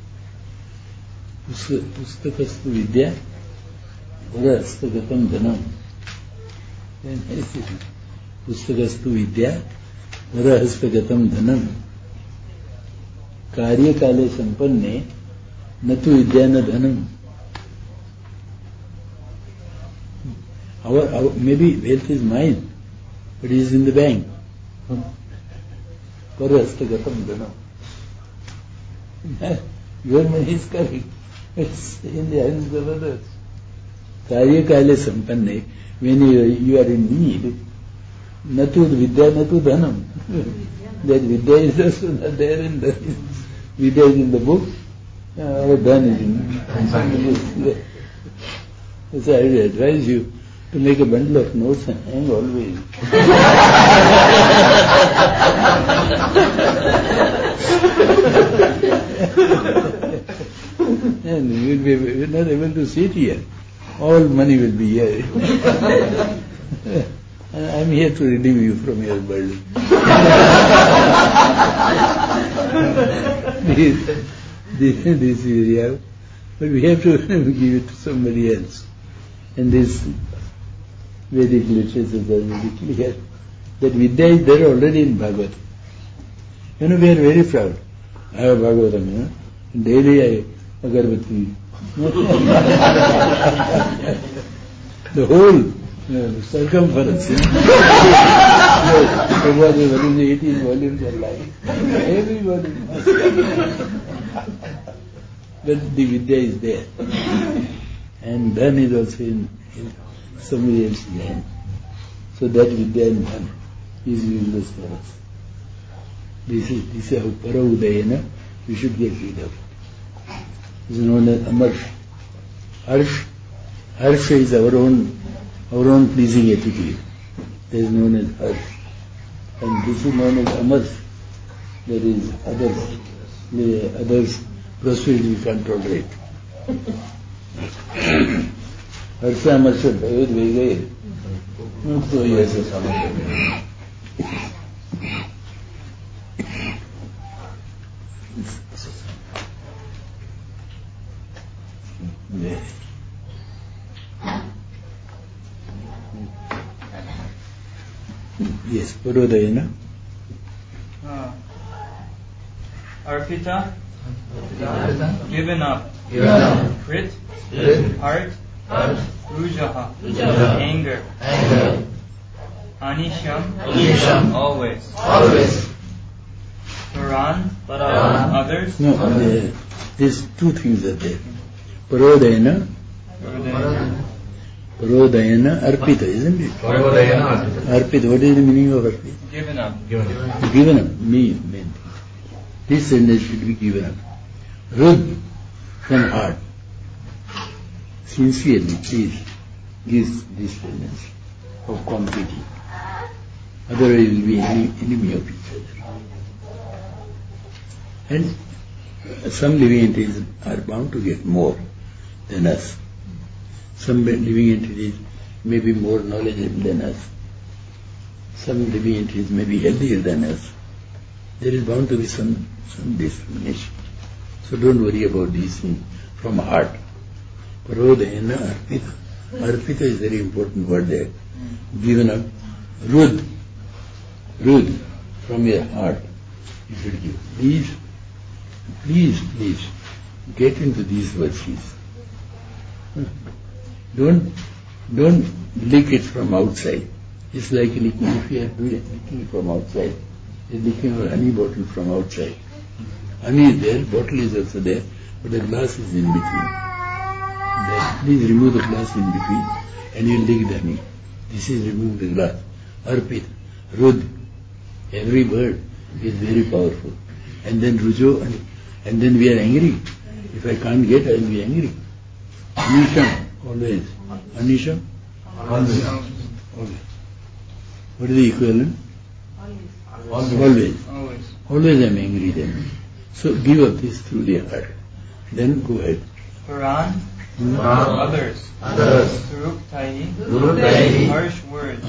Pustakastu vidya, varastagatam dhanam. Very nice. Pustakastu vidya, varastagatam dhanam. Karya kale sampanne, natu vidya na dhanam. Our maybe wealth is mine, but it is in the bank. Varastagatam dhanam. Your money is correct. It's in the hands of others. Karya kale sampanne, when you are in need, natu vidya natu dhanam. That vidya is also not there in the vidya is in the book, or dhan is in somebody. So I would advise you to make a bundle of notes and hang always. And you're not able to sit here. All money will be here. I'm here to redeem you from your burden. This is here. But we have to give it to somebody else. And this Vedic literature is very clear that Vidya is there already in Bhagavad. We are very proud. I have Bhagavatam, daily I agarbatti. The whole circumference. What is 18 volumes are lying. Everybody must. But the Vidya is there. And Dhan is also in somebody else's hand. So that Vidya and Dhan is useless for us. This is how Para Udayana we should get rid of. It is known as Amarsh. Harsha is our own pleasing attitude. That is known as Harsh. And this is known as Amarsh. That is others pursuit we can't tolerate. Harsha Amarsha Bhayod Vegay. So yes, yes, Purodayana. Arpita, given up. Krit, heart. Rujaha, anger. Anisham, always. Paran, others. No, these two things are there. Purodayana, Arpita, isn't it? Arpita, what is the meaning of Arpita? Given up. Given up, mean. This sentence should be given up. Rud, from heart. Sincerely, please, give this sentence of competing. Otherwise, we will be enemy of each other. And some living entities are bound to get more than us. Some living entities may be more knowledgeable than us. Some living entities may be healthier than us. There is bound to be some discrimination. So don't worry about these things from heart. Parodayana Arpita. Arpita is very important word there. Given up. Rud, from your heart. You should give. Please, get into these virtues. Don't lick it from outside. It's like licking, if you are licking from outside. You're licking a honey bottle from outside. Honey is there, bottle is also there, but the glass is in between. Please remove the glass in between and you lick the honey. This is remove the glass. Arpit, Rud. Every word is very powerful. And then Rujo, and then we are angry. If I can't get, I will be angry. Anisham, always. Anisham? Always. What is the equivalent? Always. Always I am angry then. So give up this through the heart. Then go ahead. Paran, others. Duruktai, harsh words.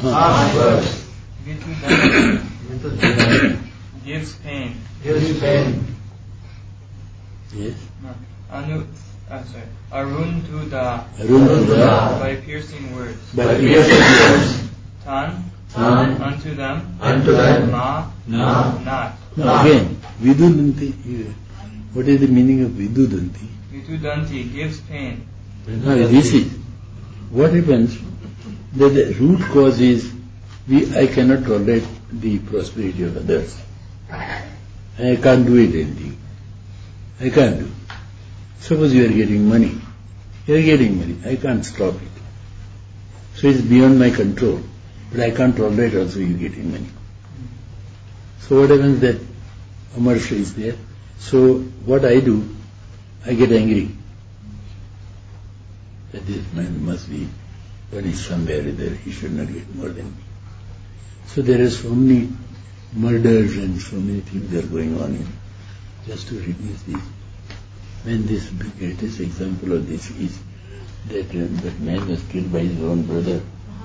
Vitudana, gives pain. Yes. No. Aruntuda, by piercing words. Tan, unto them. Ma, not. Now again, Vidudanti, what is the meaning of Vidudanti? Vitudanti, gives pain. Now this is, what happens, that the root cause is, I cannot tolerate the prosperity of others. I can't do it anything. I can't do. Suppose you are getting money. You are getting money. I can't stop it. So it's beyond my control. But I can't tolerate also you getting money. So what happens that amarsa is there. So what I do, I get angry. That this man must be punished somewhere or there. He should not get more than me. So there are so many murders and so many things are going on just to reduce this. When this greatest example of this is that that man was killed by his own brother.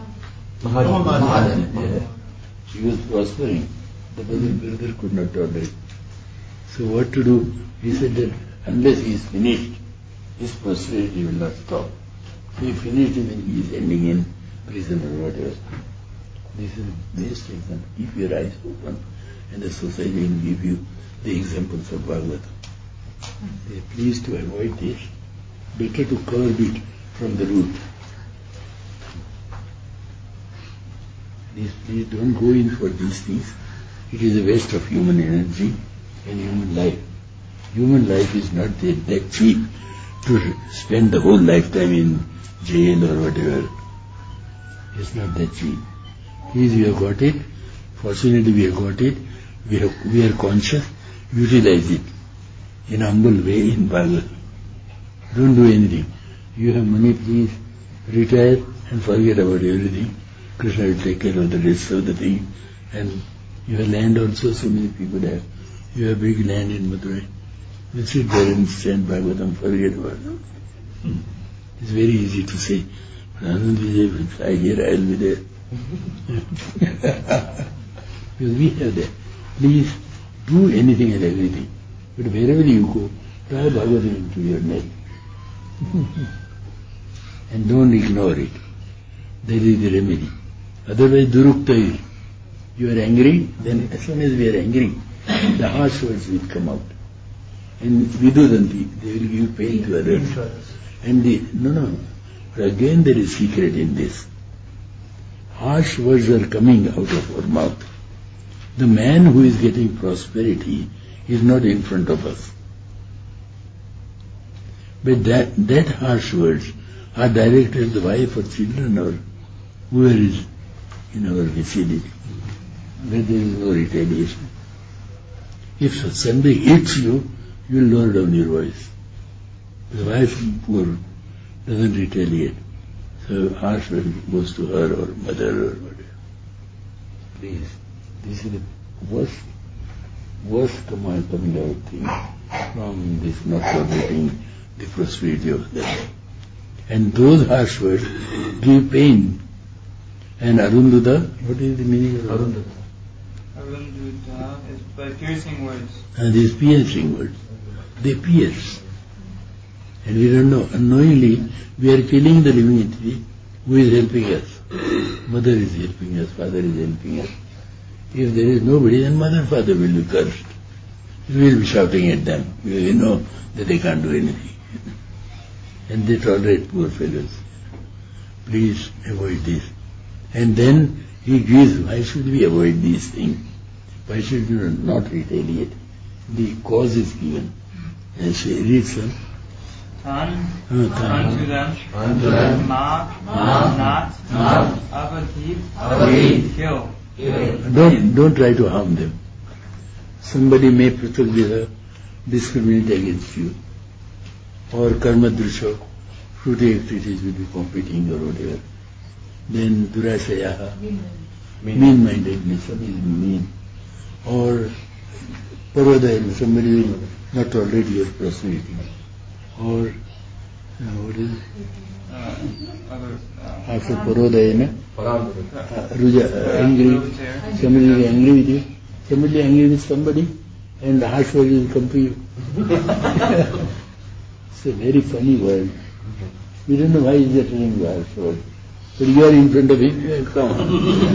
He was prospering. The brother could not tolerate. So what to do? He said that unless he is finished, his prosperity will not stop. So he finished him and he is ending in prison or whatever. This is the best example. Keep your eyes open and the society will give you the examples of Bhagavatam. They are pleased to avoid this. Better to curb it from the root. Please don't go in for these things. It is a waste of human energy and human life. Human life is not that cheap to spend the whole lifetime in jail or whatever. It's not that cheap. Please, we have got it. Fortunately, we have got it. We are conscious. Utilize it in a humble way in Bhagavad. Don't do anything. You have money, please retire and forget about everything. Krishna will take care of the rest of the thing. And you have land also, so many people have. You have big land in Madurai. You sit there and stand Bhagavatam, forget about it. It's very easy to say, Anand Vijay will fly here, I will be there. Because we have that. Please do anything and everything. But wherever you go, try Bhagavatam into your neck. And don't ignore it. That is the remedy. Otherwise, duruktai. You are angry, then as soon as we are angry, the harsh words will come out. And vidudanti, they will give pain to others. And but again there is secret in this. Harsh words are coming out of our mouth. The man who is getting prosperity is not in front of us. But that harsh words are directed at the wife or children or whoever is in our vicinity, where there is no retaliation. If somebody hits you, you will lower down your voice. The wife poor doesn't retaliate. So harsh word goes to her or mother or whatever. Please, this is the worst command coming out thing from this not tolerating the prosperity of them. And those harsh words give pain. And Arunduda, what is the meaning of Arunduda? Arunduda is by piercing words. And these piercing words, they pierce. And we don't know. Unknowingly, we are killing the living entity who is helping us. Mother is helping us, father is helping us. If there is nobody, then mother and father will be cursed. We will be shouting at them. We know that they can't do anything. And they tolerate poor fellows. Please avoid this. And then he gives, why should we avoid these things? Why should we not retaliate? The cause is given. And so read some. Unto them, ma, not, avati, kill. Don't try to harm them. Somebody may discriminate against you. Or karma drusha, fruity activities will be competing or whatever. Then durashayaha, mean-mindedness, somebody is mean. Or paradayana, somebody will not tolerate your prosperity. Or what is it? other. After Parodayana, Parampuruta. Ruja angry, somebody angry with you, somebody angry with somebody, and the harsh word will come to you. It's a very funny word. We don't know why is that telling the harsh word. But you are in front of him, come on.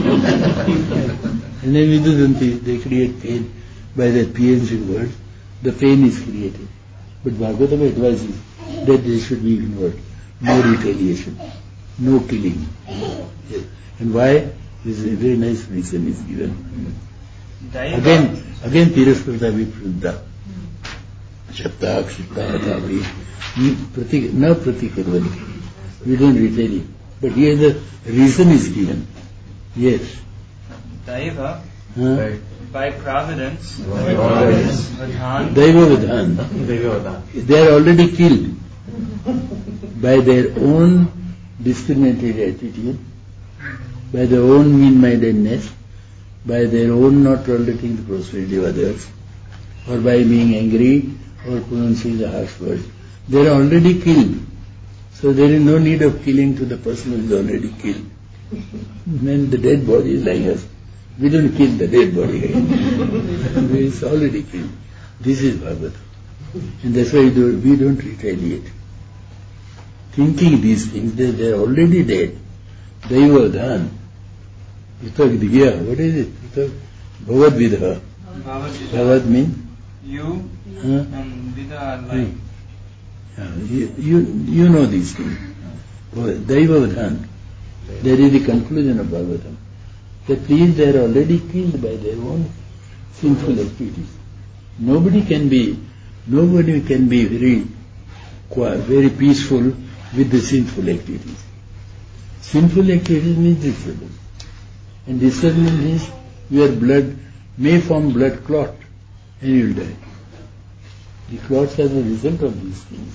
And then Vidudanti, they create pain by that PNC word. The pain is created. But Bhagavatam advises that there should be ignored. No retaliation. No killing. Yes. And why? This is a very nice reason is given. Again Tiraskrita Vipruddha. Shapta, Akshipta, Atavi. Na Pratikarvali. We don't retaliate. But here the reason is given. Yes. Daiva, Huh? by providence, Providence. Vadhan, Daiva Vadhan. They are already killed by their own discriminatory attitude, by their own mean-mindedness, by their own not tolerating the prosperity of others, or by being angry or pronouncing the harsh words. They are already killed. So there is no need of killing to the person who is already killed. Then the dead body is like us. We don't kill the dead body again. It's already killed. This is Bhagavatam. And that's why we don't retaliate. Thinking these things, they are already dead. Daiva Dhan. Pruthak Digya. What is it? Pruthak Bhavad Vidha. Bhavad means? You Huh? and Vida are like. You know these things. Daiva Vadhan. That is the conclusion of Bhagavatam. That these they are already killed by their own sinful activities. Nobody can be very peaceful with the sinful activities. Sinful activities means disturbance. And disturbance means your blood may form blood clot and you will die. The clots are the result of these things.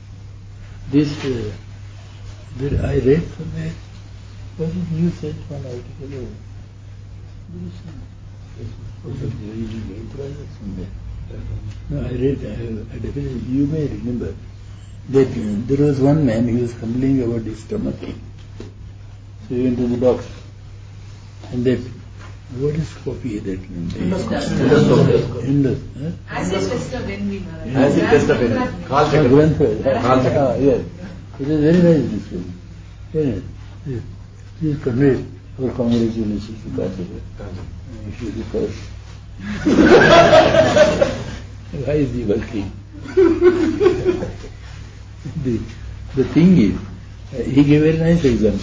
That I read somewhere, what did you said one article? No, I read, you may remember, that there was one man who was complaining about his stomach ache. So he went to the doctor. And that, what is copy that name? Endoscopy. Acid test of Venvi. Acid test of Venvi. Yes. It is very nice discussion. Very nice. Please convey our congratulations to Karthika. If you because why is he working? The thing is, he gave a very nice example.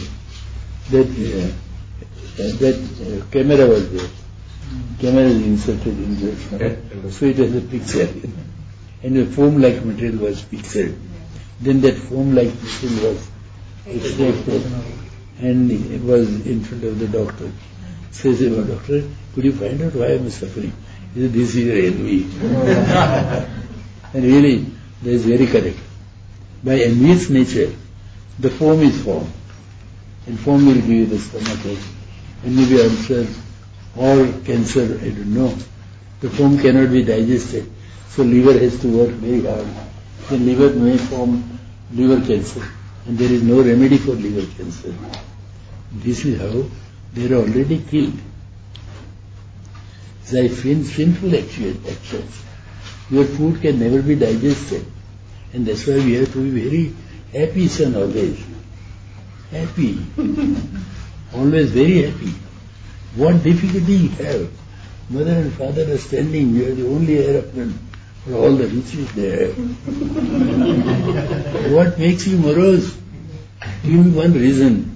That camera was there. Camera is inserted in the so it has a picture. And a foam-like material was pictured. Then that foam-like material was extracted and it was in front of the doctor. Says, doctor, could you find out why I am suffering? He said, this is your envy. And really, that is very correct. By envious nature, the foam is formed. And foam will give you the stomach ache. And maybe ulcer or cancer, I don't know. The foam cannot be digested. So liver has to work very hard. The liver may form liver cancer. And there is no remedy for liver cancer. This is how they are already killed. By sinful actions, your food can never be digested. And that's why we have to be very happy, son, always. Happy. Always very happy. What difficulty you have? Mother and father are standing, you are the only heir apparent for all the riches they have. What makes you morose? Give me one reason.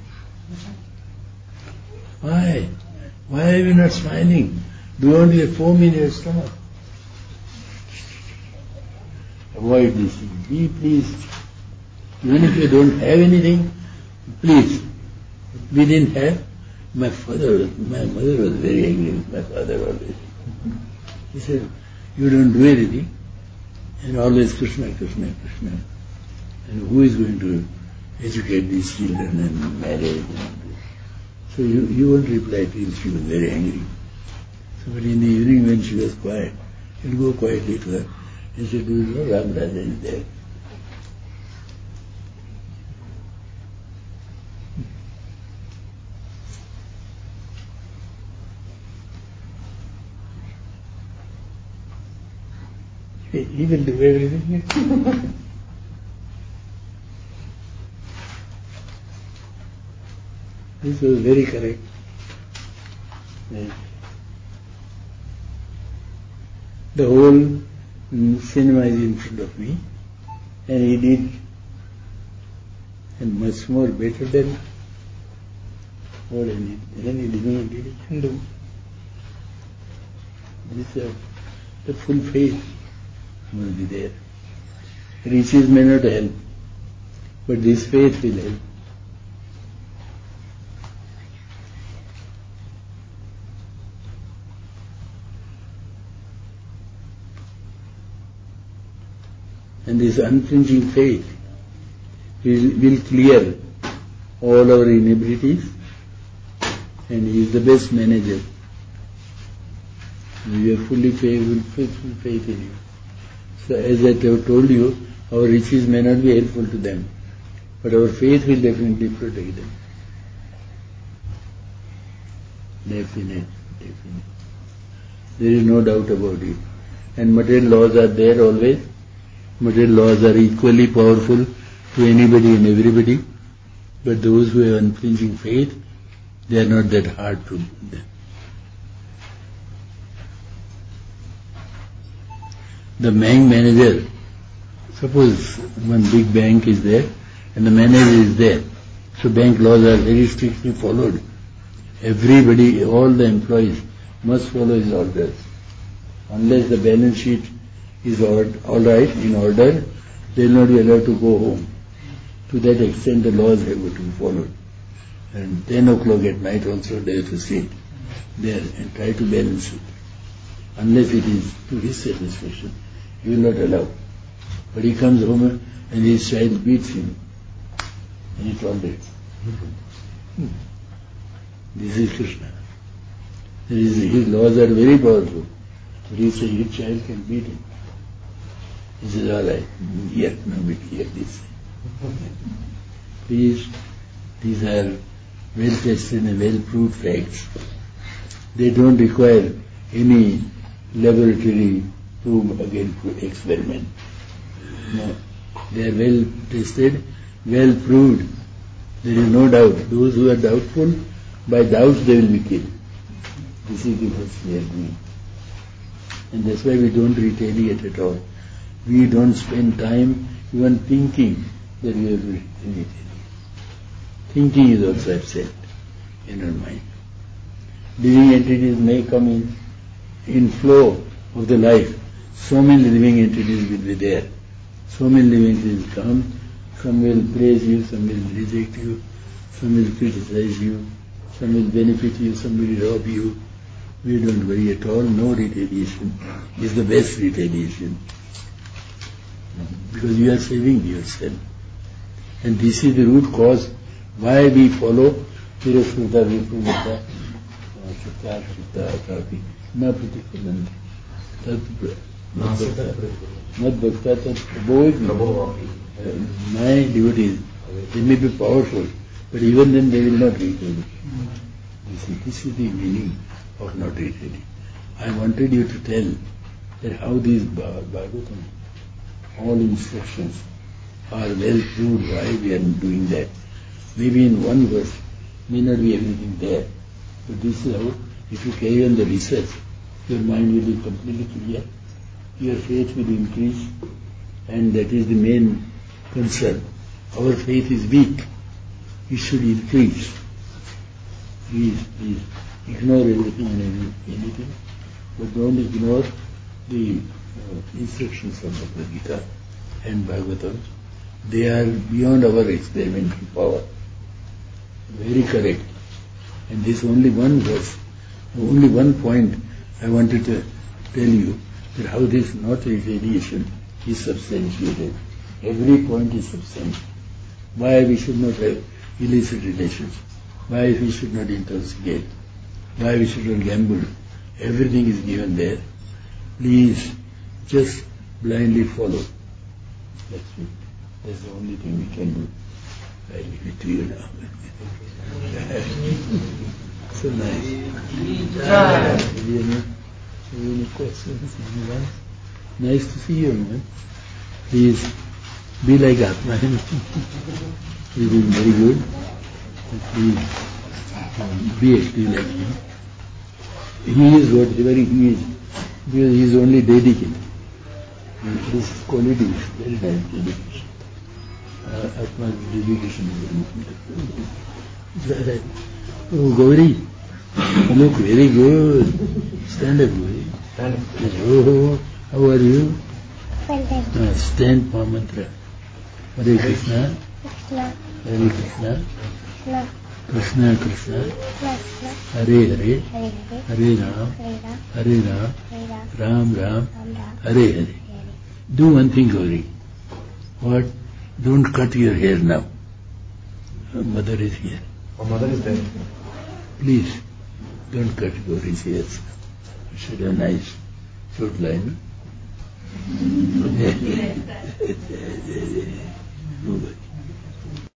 Why? Why are you not smiling? Do you want to have foam in your stomach? Avoid this thing. Be pleased. Even if you don't have anything, please. We didn't have. My mother was very angry with my father always. He said, you don't do anything, and always Krishna, Krishna, Krishna. And who is going to educate these children and marriage? So you won't reply till she was very angry. So but in the evening when she was quiet, he'll go quietly to her and say, do you know Ram Raja is there? He will do everything. This was very correct. Yes. The whole cinema is in front of me, and he did, and much more better than what any living entity can do. The full faith must be there. Riches may not help, but this faith will help. And this unflinching faith will clear all our inabilities, and he is the best manager. We have faithful faith in you. So as I have told you, our riches may not be helpful to them, but our faith will definitely protect them. Definite. There is no doubt about it. And material laws are there always. Material laws are equally powerful to anybody and everybody, but those who have unflinching faith, they are not that hard to them. The bank manager, suppose one big bank is there and the manager is there, so bank laws are very strictly followed. Everybody, all the employees must follow his orders. Unless the balance sheet is all right, in order, they will not be allowed to go home. To that extent the laws have to be followed. And 10 o'clock at night also they have to sit there and try to balance it. Unless it is to his satisfaction, he will not allow. But he comes home and his child beats him and he tolerates. This is Krishna. His laws are very powerful. But he says his child can beat him. He says, all right, here, now we hear this. Please, these are well-tested and well-proved facts. They don't require any laboratory proof again experiment. No, they are well-tested, well-proved. There is no doubt. Those who are doubtful, by doubts they will be killed. This is the first we are doing. And that's why we don't retaliate at all. We don't spend time even thinking that we have to retaliate. Thinking is also absent in our mind. Living entities may come in flow of the life. So many living entities will be there. So many living entities come. Some will praise you, some will reject you, some will criticize you, some will benefit you, some will rob you. We don't worry at all. No retaliation is the best retaliation. Because you are saving yourself. And this is the root cause why we follow Tirasruta Vipruta Sutta Sutta Akapi Na Pratipalanti Not Bhakta Tat Prabhu. My devotees, they may be powerful, but even then they will not retaliate. You see, this is the meaning of not retaliating. I wanted you to tell that how these Bhagavatam, all instructions are well proved why we are doing that. Maybe in one verse may not be everything there, but this is how, if you carry on the research, your mind will be completely clear, your faith will increase, and that is the main concern. Our faith is weak, it should increase. Please ignore everything and anything, but don't ignore the instructions of Bhagavad Gita and Bhagavatam. They are beyond our experimental power. Very correct. And this only one verse, only one point I wanted to tell you, that how this not retaliation is substantiated. Every point is substantial. Why we should not have illicit relations, why we should not intoxicate, why we should not gamble. Everything is given there. Please just blindly follow. That's it. That's the only thing we can do. I leave it to you now. So nice. Any questions? Anyone? Nice to see you, man. Please be like Atma. He is very good. Please be active like him. He is whatever he is, because he is only dedicated. This quality is very nice dedication. Atma's dedication is very nice. Oh, Gauri, you look very good. Stand up, Gauri. Stand up. Oh, how are you? Fantastic. Stand for mantra. Hare Krishna, Krishna, Hare Krishna, Krishna, Krishna Krishna, Krishna, Hare Hare, Hare Hare, Hare Ram, Hare Ram, Hare Ram, Hare Ram, Ram Ram, Ram Ram, Hare Hare. Hare. Do one thing, Gauri. What? Don't cut your hair now. Mother is here. Our mother is there. Please, don't cut Gauri's hair. It should have a nice short line.